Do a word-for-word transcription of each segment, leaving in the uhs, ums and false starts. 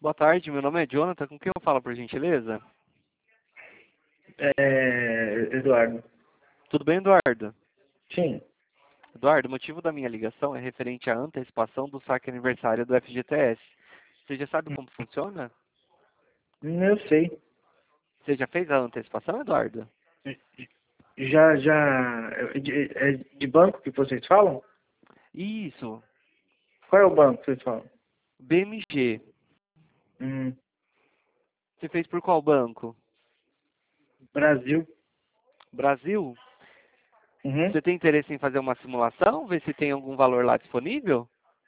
Boa tarde, meu nome é Jonathan. Com quem eu falo, por gentileza? É, Eduardo. Tudo bem, Eduardo? Sim, Eduardo, o motivo da minha ligação é referente à antecipação do saque aniversário do F G T S. Você já sabe como funciona? eu sei. Você já fez a antecipação, Eduardo? Já, já. É de, é de banco que vocês falam? Isso, Qual é o banco que vocês falam? B M G. Hum, Você fez por qual banco? Brasil. Brasil? Uhum. Você tem interesse em fazer uma simulação? Ver se tem algum valor lá disponível?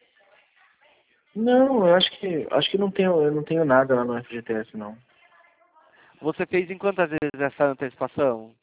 Não, eu acho que acho que não tenho, eu não tenho nada lá no F G T S, não. Você fez em quantas vezes essa antecipação?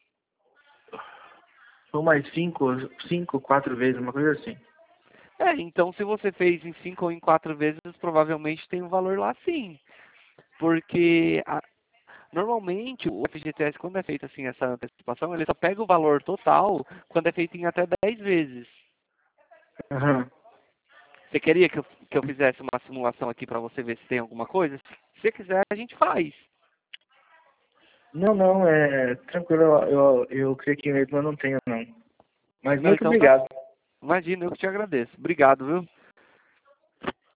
Foi mais cinco, cinco, quatro vezes, uma coisa assim. É, então se você fez em cinco ou em quatro vezes, provavelmente tem um valor lá sim. Porque a- normalmente o F G T S, quando é feito assim essa antecipação, ele só pega o valor total quando é feito em até dez vezes. Aham. Você queria que eu, que eu fizesse uma simulação aqui para você ver se tem alguma coisa? Se você quiser, a gente faz. Não, não, é tranquilo, eu, eu, eu creio que mesmo eu não tenho, não. Mas Não, muito então tá. obrigado. Imagina, eu que te agradeço. Obrigado, viu?